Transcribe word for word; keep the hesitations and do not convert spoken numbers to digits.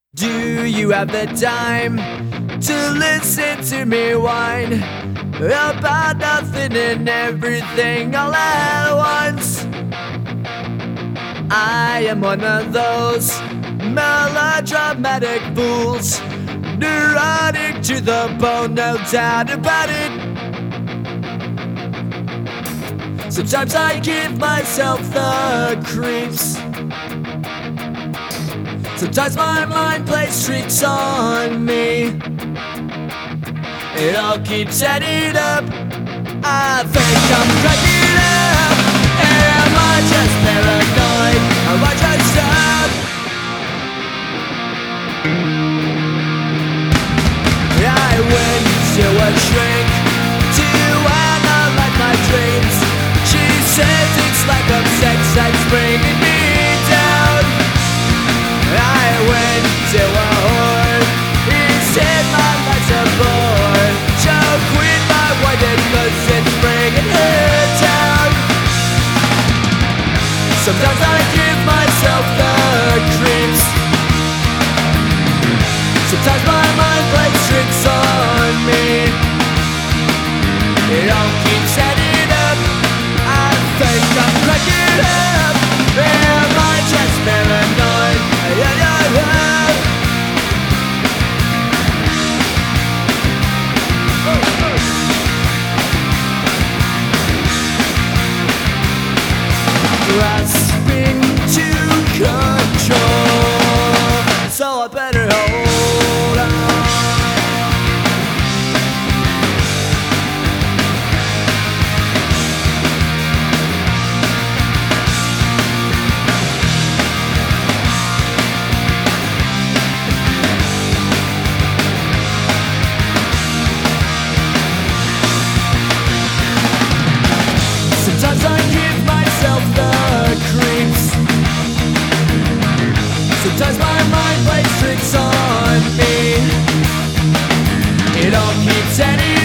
Do you have the time to listen to me whine about nothing and everything all at once? I am one of those melodramatic fools, neurotic to the bone, no doubt about it. Sometimes I give myself the creeps. Sometimes my mind plays tricks on me. It all keeps adding up. I think I'm cracking up. Am I just paranoid? Am I just up? I went to a shrink to analyze my dreams. She says it's lack of sex that's bringing me down. I went to a whore. He said my life's a bore. So quit my whited cause it's bringing her down. Sometimes I give myself the creeps. Sometimes my mind plays tricks on me. It all keeps adding up. I think I'm cracking up. Am I just paranoid? Yeah, yeah, yeah. Grasping to control, so I better hold on. Sometimes I give myself the creeps. Sometimes my mind plays tricks on me. It all keeps adding